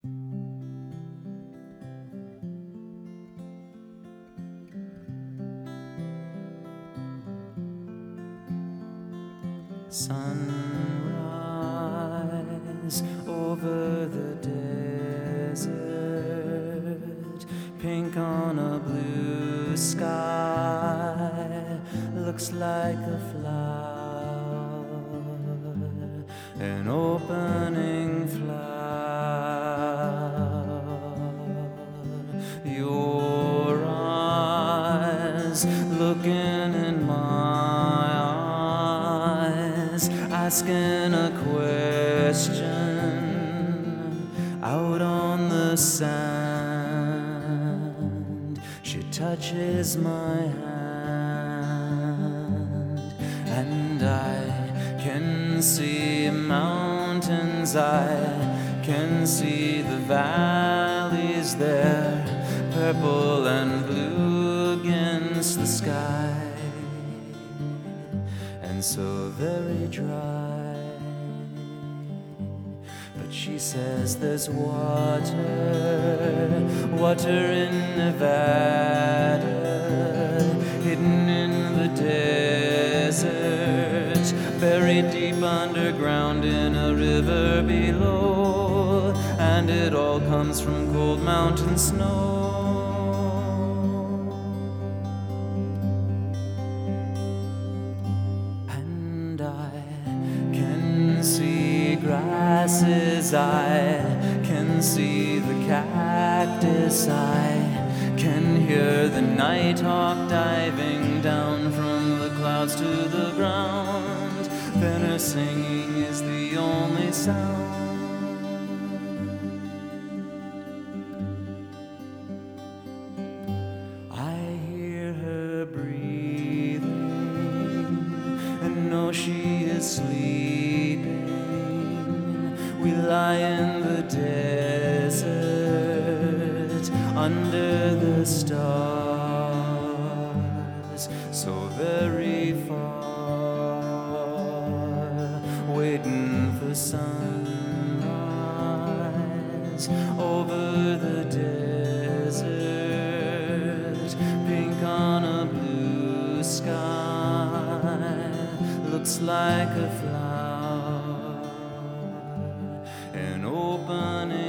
Sunrise over the desert, pink on a blue sky, looks like a flower, an opening flower. Your eyes looking in my eyes, asking a question out on the sand. She touches my hand, and I can see mountains, I can see the valleys there, purple and blue against the sky, and so very dry. But she says there's water in Nevada, hidden in the desert, buried deep underground in a river below, and it all comes from cold mountain snow. And I can see grasses, I can see the cactus, I can hear the nighthawk diving down from the clouds to the ground. Then her singing is the only sound. I hear her breathing and know she is sleeping. We lie in the desert under the stars, so very far, waiting for sunrise over the desert, pink on a blue sky, looks like a flower, an opening